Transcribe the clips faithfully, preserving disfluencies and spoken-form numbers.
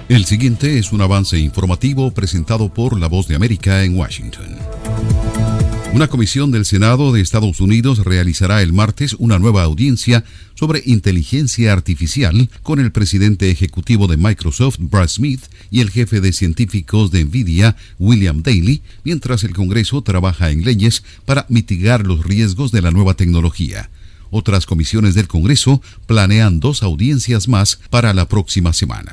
El siguiente es un avance informativo presentado por La Voz de América en Washington. Una comisión del Senado de Estados Unidos realizará el martes una nueva audiencia sobre inteligencia artificial con el presidente ejecutivo de Microsoft, Brad Smith, y el jefe de científicos de NVIDIA, William Daley, mientras el Congreso trabaja en leyes para mitigar los riesgos de la nueva tecnología. Otras comisiones del Congreso planean dos audiencias más para la próxima semana.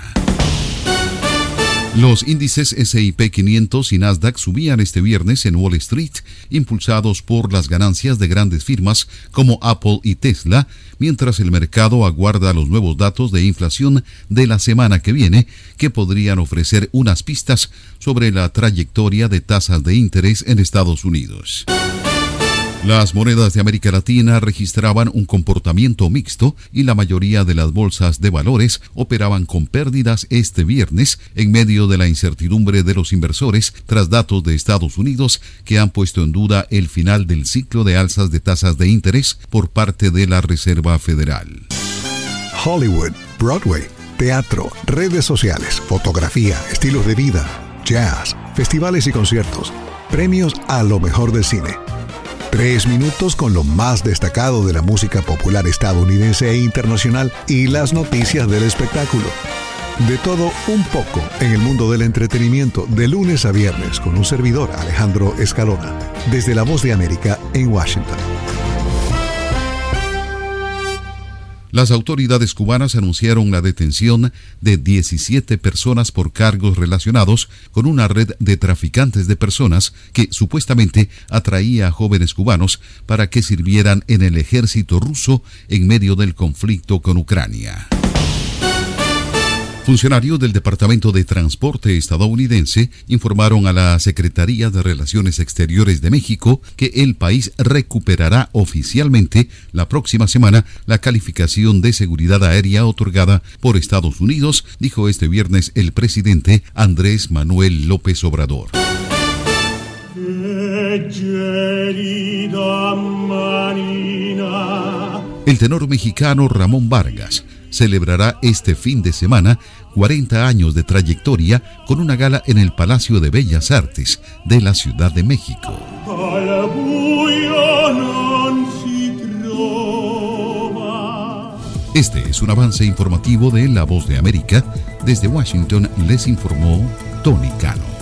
Los índices ese y pe quinientos y Nasdaq subían este viernes en Wall Street, impulsados por las ganancias de grandes firmas como Apple y Tesla, mientras el mercado aguarda los nuevos datos de inflación de la semana que viene, que podrían ofrecer unas pistas sobre la trayectoria de tasas de interés en Estados Unidos. Las monedas de América Latina registraban un comportamiento mixto y la mayoría de las bolsas de valores operaban con pérdidas este viernes en medio de la incertidumbre de los inversores tras datos de Estados Unidos que han puesto en duda el final del ciclo de alzas de tasas de interés por parte de la Reserva Federal. Hollywood, Broadway, teatro, redes sociales, fotografía, estilos de vida, jazz, festivales y conciertos, premios a lo mejor del cine. Tres minutos con lo más destacado de la música popular estadounidense e internacional y las noticias del espectáculo. De todo un poco en el mundo del entretenimiento de lunes a viernes con un servidor, Alejandro Escalona, desde La Voz de América en Washington. Las autoridades cubanas anunciaron la detención de diecisiete personas por cargos relacionados con una red de traficantes de personas que supuestamente atraía a jóvenes cubanos para que sirvieran en el ejército ruso en medio del conflicto con Ucrania. Funcionarios del Departamento de Transporte estadounidense informaron a la Secretaría de Relaciones Exteriores de México que el país recuperará oficialmente la próxima semana la calificación de seguridad aérea otorgada por Estados Unidos, dijo este viernes el presidente Andrés Manuel López Obrador. El tenor mexicano Ramón Vargas celebrará este fin de semana cuarenta años de trayectoria con una gala en el Palacio de Bellas Artes de la Ciudad de México. Este es un avance informativo de La Voz de América. Desde Washington les informó Tony Cano.